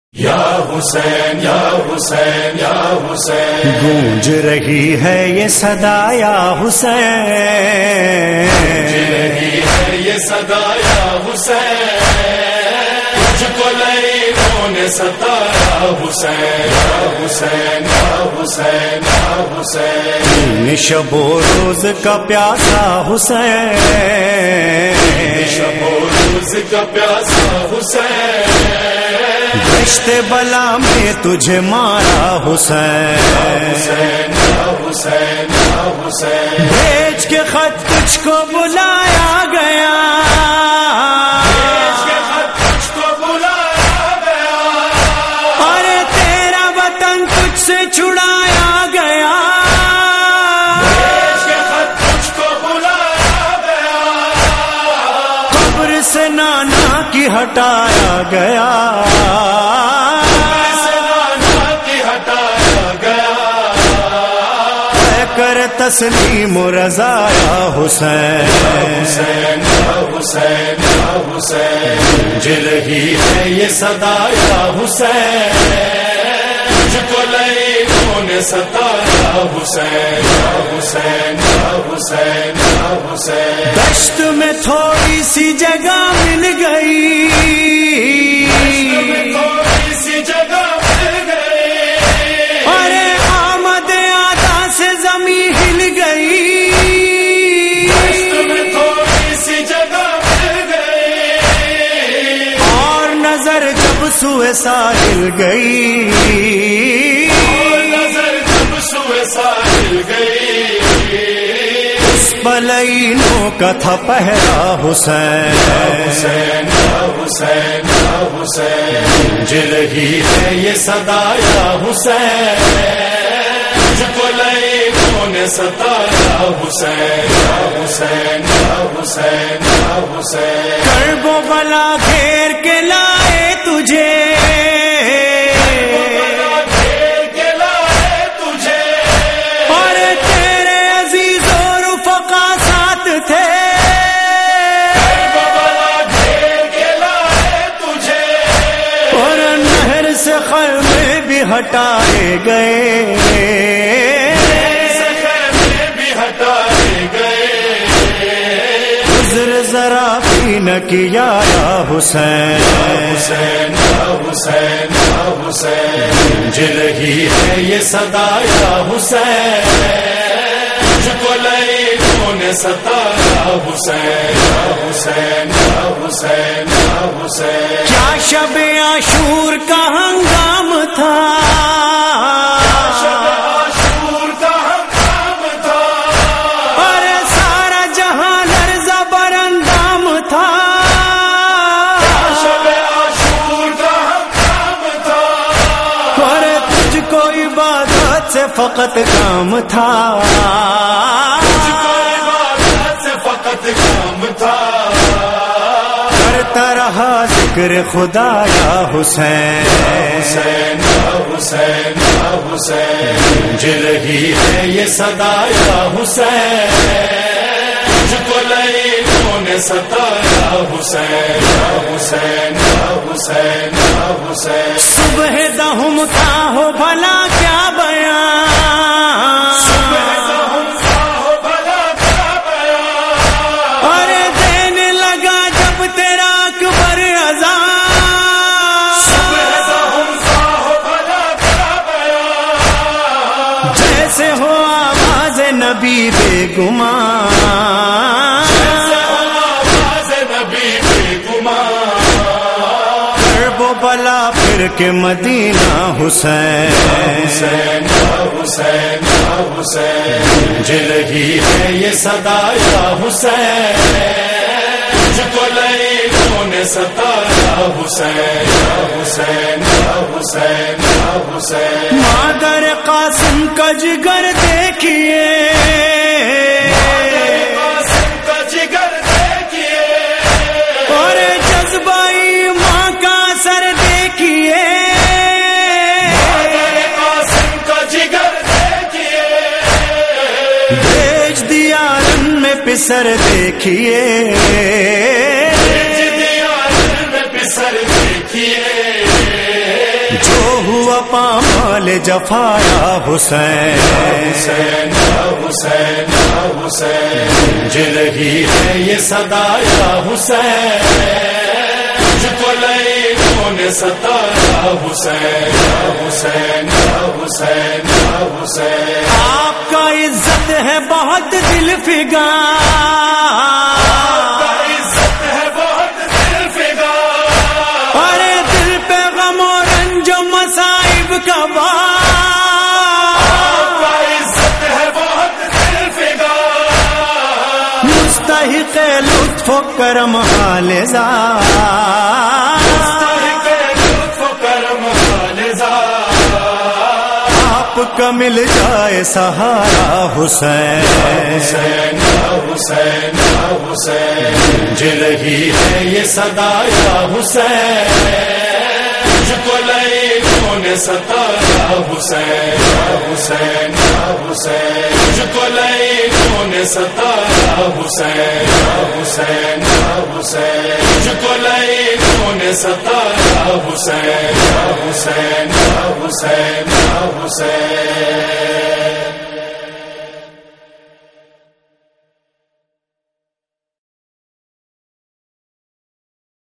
یا حسین یا حسین یا حسین، گونج رہی ہے یہ صدا یا حسین، گونج رہی ہے یہ صدا یا حسین، تجھ کو لعینوں نے ستایا حسین یا حسین یا حسین یا حسین، شب و روز کا پیاسا حسین، شب و روز کا پیاسا حسین، دشت بلا میں تجھے مارا حسین، حسین یا حسین یا حسین، بھیج کے خط تجھ کو بلایا گیا، بھیج کے خط تجھ کو بلایا گیا، اور تیرا وطن تجھ سے چھڑایا گیا، بھیج کے خط تجھ کو بلایا گیا، قبر سے نانا کی ہٹایا گیا، تسلیم و رضا یا حسین، حسین یا حسین یا حسین، گونج رہی ہے یہ صدا یا حسین، تجھ کو لعینوں نے ستایا حسین یا حسین یا حسین یا حسین، دشت میں تھوڑی سی جگہ مل گئی، تھوڑی سی جگہ مل گئی، اور آمد آدھا سے زمین ہل گئی، تھوڑی سی جگہ مل گئی، اور نظر جب سوئے ساحل گئی، اور نظر جب سوئے ساحل گئی، اس بلینوں کا تھا پہرا حسین، حسین یا حسین یا حسین، گونج رہی ہے یہ صدا یا حسین، تجھ کو لعینوں نے ستایا حسین یا حسین یا حسین یا حسین، کرب و بلا گھیر کے لائے تجھے، گھیر کے لائے تجھے، اور تیرے عزیز و رفقا ساتھ تھے، گھیر کے لائے تجھے، اور نہر سے خیمے بھی ہٹائے گئے، خیمے بھی ہٹائے گئے، عذر ذرا بھی نہ کیا یا حسین، حسین یا حسین یا حسین، گونج رہی ہے یہ صدا یا حسین، تجھ کو لعینوں نے ستایا حسین یا حسین یا حسین یا حسین، کیا شب عاشور کا ہنگام تھا، شب عاشور کا ہنگام تھا، اور سارا جہاں لرزہ بر اندام تھا، شب عاشور کا ہنگام تھا، اور تجھ کو عبادت سے فقط کام تھا، تجھ کو عبادت سے فقط کام تھا، کرتا رہا ذکر خدا یا حسین، حسین یا حسین یا حسین، گونج رہی ہے یہ صدا یا حسین، تجھ کو لعینوں نے ستایا حسین یا حسین یا حسین یا حسین، صبح دہم کا ہو بھلا کیا بیان، بھلا کیا بیان، اور دینے لگا جب تیرا اکبر اذان، بھلا کیا بیان، جیسے ہو آواز نبی بے گمان، آواز نبی بے گمان، کرب و بلا پھر کے مدینہ حسین، حسین یا حسین یا حسین، گونج رہی ہے یہ صدا یا حسین، تجھ کو لعینوں نے ستایا حسین یا حسین یا حسین یا حسین، مادر قاسم کا جگر دیکھیے، قاسم کا جگر دیکھیے، اور جذبائی ماں کا اثر دیکھیے، قاسم کا جگر دیکھیے، بھیج دیا رن میں پسر دیکھیے، دیا میں پسر دیکھیے، پامال جفایا حسین حسین حسین حسین گونج رہی ہے یہ صدا یا حسین تجھ کو لعینوں نے ستایا حسین حسین حسین حسین آپ کا عزت ہے بہت دل فگار کا عزت ہے بہت دل فگار مستحق لطف و کرم حال زار مستحق لطف و کرم حال زار آپ کا مل جائے سہارا حسین حسین حسین حسین گونج رہی ہے یہ صدا یا حسین تجھ کو لعینوں نے ستایا حسین حسین حسین تجھ کو لعینوں نے ستایا حسین حسین حسین تجھ کو لعینوں نے ستایا حسین حسین حسین حسین